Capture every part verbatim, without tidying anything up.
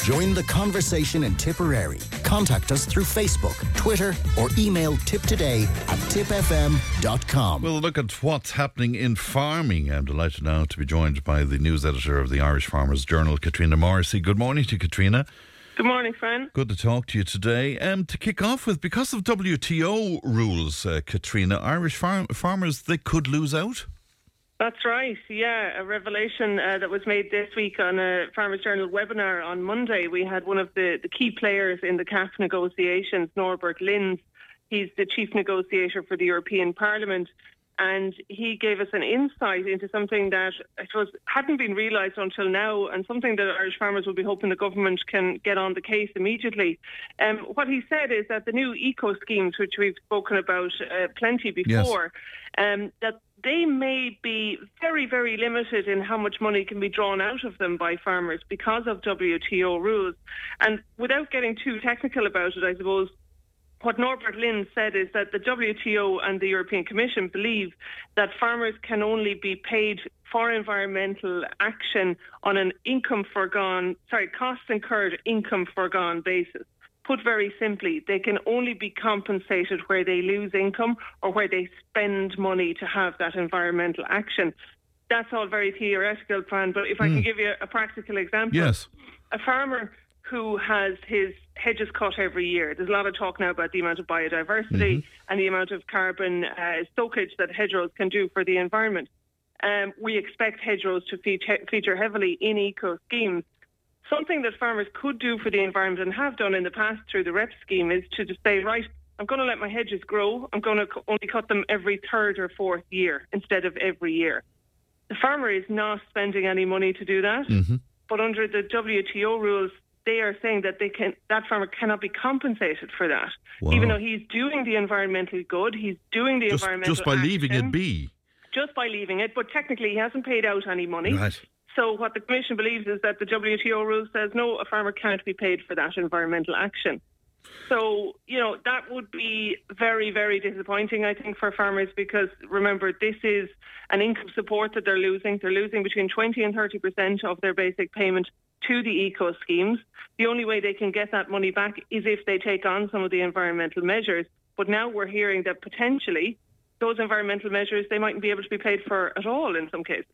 Join the conversation in Tipperary. Contact us through Facebook, Twitter or email tiptoday at tipfm dot com. We'll look at what's happening in farming. I'm delighted now to be joined by the news editor of the Irish Farmers Journal, Katrina Morrissey. Good morning to you, Katrina. Good morning, Fran. Good to talk to you today. Um, to kick off with, because of W T O rules, uh, Katrina, Irish farm- farmers, they could lose out? That's right, yeah. A revelation uh, that was made this week on a Farmers Journal webinar on Monday. We had one of the, the key players in the C A P negotiations, Norbert Linz. He's the chief negotiator for the European Parliament. And he gave us an insight into something that I suppose hadn't been realised until now, and something that Irish farmers will be hoping the government can get on the case immediately. Um, what he said is that the new eco schemes, which we've spoken about uh, plenty before, yes. um, that they may be very, very limited in how much money can be drawn out of them by farmers because of W T O rules. And without getting too technical about it, I suppose, what Norbert Linz said is that the W T O and the European Commission believe that farmers can only be paid for environmental action on an income foregone, sorry, costs incurred, income foregone basis. Put very simply, they can only be compensated where they lose income or where they spend money to have that environmental action. That's all very theoretical, Fran, but if mm. I can give you a practical example. Yes. A farmer who has his hedges cut every year. There's a lot of talk now about the amount of biodiversity mm-hmm. and the amount of carbon uh, stockage that hedgerows can do for the environment. Um, we expect hedgerows to feature, feature heavily in eco schemes. Something that farmers could do for the environment and have done in the past through the R E P scheme is to just say, right, I'm going to let my hedges grow. I'm going to only cut them every third or fourth year instead of every year. The farmer is not spending any money to do that, mm-hmm. but under the W T O rules, they are saying that they can that farmer cannot be compensated for that. Wow. Even though he's doing the environmental good, he's doing the just, environmental Just by action, leaving it be. Just by leaving it, but technically he hasn't paid out any money. Right. So what the Commission believes is that the W T O rule says, no, a farmer can't be paid for that environmental action. So, you know, that would be very, very disappointing, I think, for farmers because, remember, this is an income support that they're losing. They're losing between twenty and thirty percent of their basic payment to the eco schemes. The only way they can get that money back is if they take on some of the environmental measures. But now we're hearing that potentially those environmental measures, they mightn't be able to be paid for at all in some cases.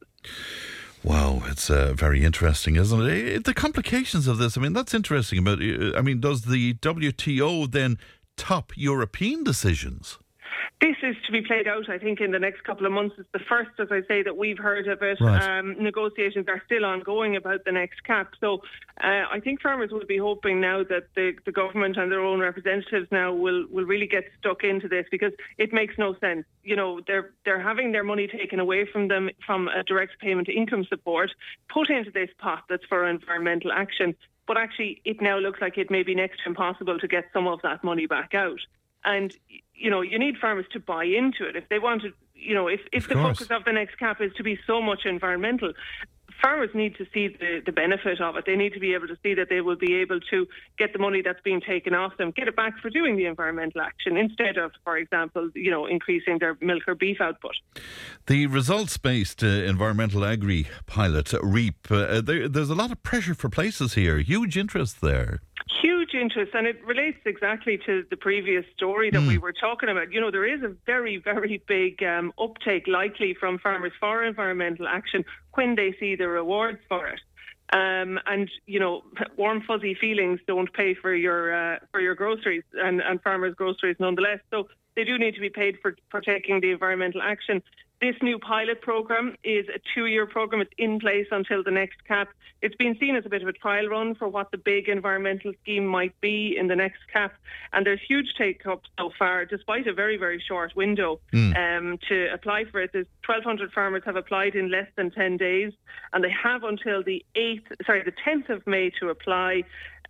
Wow, it's uh, very interesting, isn't it? The complications of this, I mean, that's interesting. About, I mean, does the W T O then top European decisions? This is to be played out, I think, in the next couple of months. It's the first, as I say, that we've heard of it. Right. Um, negotiations are still ongoing about the next C A P. So uh, I think farmers will be hoping now that the, the government and their own representatives now will, will really get stuck into this because it makes no sense. You know, they're they're having their money taken away from them from a direct payment income support, put into this pot that's for environmental action. But actually, it now looks like it may be next to impossible to get some of that money back out. And, you know, you need farmers to buy into it. If they want to, you know, if, if the focus of the next C A P is to be so much environmental, farmers need to see the, the benefit of it. They need to be able to see that they will be able to get the money that's being taken off them, get it back for doing the environmental action instead of, for example, you know, increasing their milk or beef output. The results-based uh, environmental agri pilot, REAP, uh, there, there's a lot of pressure for places here. Huge interest there. Huge interest, and it relates exactly to the previous story that mm. we were talking about. You know, there is a very, very big um, uptake likely from farmers for environmental action when they see the rewards for it. Um, and, you know, warm, fuzzy feelings don't pay for your uh, for your groceries and, and farmers' groceries nonetheless. So they do need to be paid for, for taking the environmental action. This new pilot programme is a two-year programme. It's in place until the next C A P. It's been seen as a bit of a trial run for what the big environmental scheme might be in the next C A P. And there's huge take-up so far, despite a very, very short window mm. um, to apply for it. There's twelve hundred farmers have applied in less than ten days, and they have until the eighth, sorry, the tenth of May to apply.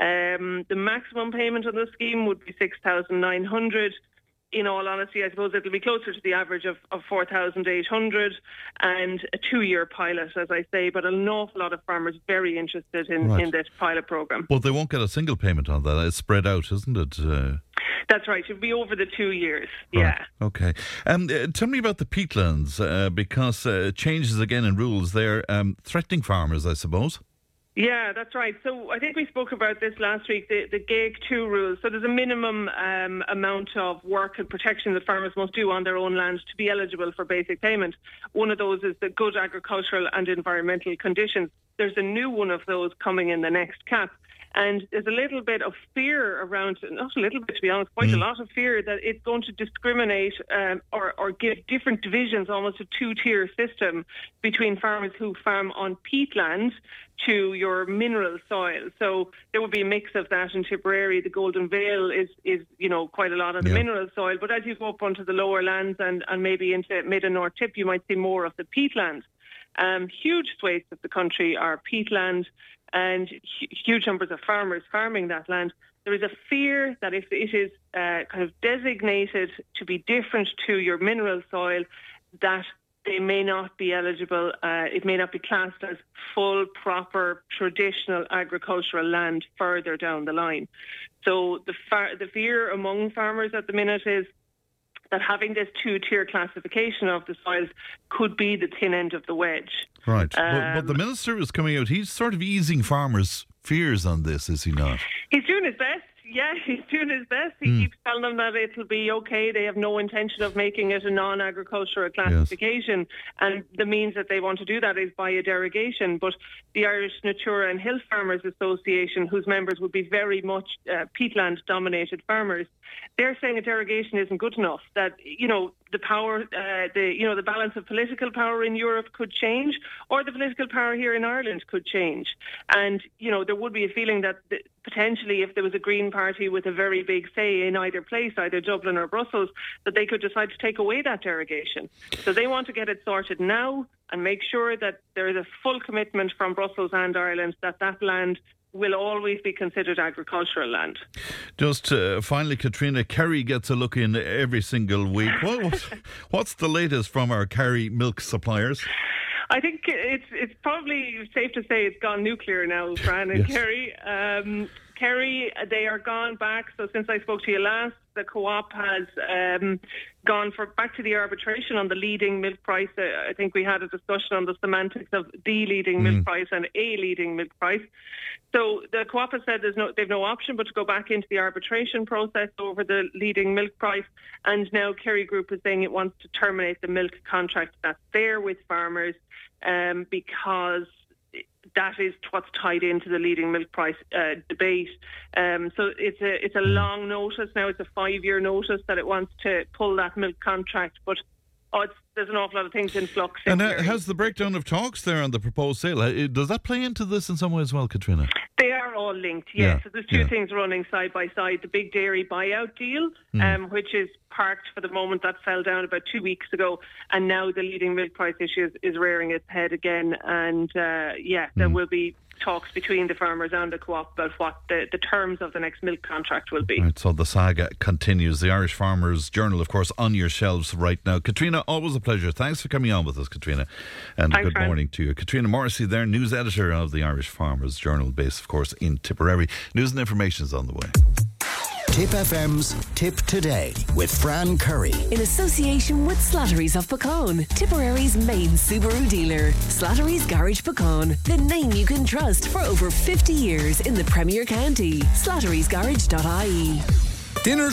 Um, the maximum payment on the scheme would be six thousand nine hundred. In all honesty, I suppose it'll be closer to the average of, of four thousand eight hundred and a two-year pilot, as I say, but an awful lot of farmers very interested in, right. in this pilot programme. Well, they won't get a single payment on that. It's spread out, isn't it? Uh... That's right. It'll be over the two years. Right. Yeah. Okay. Um, uh, tell me about the peatlands, uh, because uh, changes again in rules there, um, threatening farmers, I suppose. Yeah, that's right. So I think we spoke about this last week, the, the G A E two rules. So there's a minimum um, amount of work and protection that farmers must do on their own land to be eligible for basic payment. One of those is the good agricultural and environmental conditions. There's a new one of those coming in the next C A P. And there's a little bit of fear around, not a little bit to be honest, quite mm. a lot of fear that it's going to discriminate um, or, or give different divisions, almost a two-tier system between farmers who farm on peatland to your mineral soil. So there would be a mix of that in Tipperary. The Golden Vale is, is you know, quite a lot of the yeah. mineral soil. But as you go up onto the lower lands and, and maybe into mid and north tip, you might see more of the peatland. Um, huge swathes of the country are peatland, and huge numbers of farmers farming that land. There is a fear that if it is uh, kind of designated to be different to your mineral soil, that they may not be eligible, uh, it may not be classed as full, proper, traditional agricultural land further down the line. So the, far- the fear among farmers at the minute is that having this two-tier classification of the soils could be the thin end of the wedge. Right. Um, but, but the Minister is coming out, he's sort of easing farmers' fears on this, is he not? He's doing his best. Yeah, he's doing his best. He mm. keeps telling them that it'll be okay. They have no intention of making it a non-agricultural classification. Yes. And the means that they want to do that is by a derogation. But the Irish Natura and Hill Farmers Association, whose members would be very much uh, peatland-dominated farmers, they're saying a derogation isn't good enough. That, you know, the power, uh, the you know, the balance of political power in Europe could change, or the political power here in Ireland could change. And, you know, there would be a feeling that the, potentially if there was a Green Party with a very big say in either place, either Dublin or Brussels, that they could decide to take away that derogation. So they want to get it sorted now and make sure that there is a full commitment from Brussels and Ireland that that land will always be considered agricultural land. Just uh, finally, Katrina, Kerry gets a look in every single week. What, what's the latest from our Kerry milk suppliers? I think it's it's probably safe to say it's gone nuclear now, Fran and yes. Kerry. Um, Kerry, they are gone back. So since I spoke to you last, the co-op has um, gone for back to the arbitration on the leading milk price. Uh, I think we had a discussion on the semantics of the leading mm. milk price and a leading milk price. So the co-op has said there's no, they've no option but to go back into the arbitration process over the leading milk price. And now Kerry Group is saying it wants to terminate the milk contract that's there with farmers um, because that is what's tied into the leading milk price uh, debate. Um, so it's a it's a long notice now. It's a five-year notice that it wants to pull that milk contract. But oh, it's, there's an awful lot of things in flux. And uh, has the breakdown of talks there on the proposed sale, uh, does that play into this in some way as well, Katrina? They are all linked, yes. Yeah. So there's two yeah. things running side by side. The big dairy buyout deal, mm. um, which is parked for the moment. That fell down about two weeks ago. And now the leading milk price issue is, is rearing its head again. And, uh, yeah, there mm. will be talks between the farmers and the co-op about what the, the terms of the next milk contract will be. Right, so the saga continues. The Irish Farmers Journal, of course, on your shelves right now. Katrina, always a pleasure. Thanks for coming on with us, Katrina. And Thanks, good Fran. morning to you. Katrina Morrissey there, news editor of the Irish Farmers Journal, based, of course, in Tipperary. News and information is on the way. Tip F M's Tip Today with Fran Curry. In association with Slattery's of Puckane, Tipperary's main Subaru dealer. Slattery's Garage Puckane, the name you can trust for over fifty years in the Premier County. slatterys garage dot I E. Dinner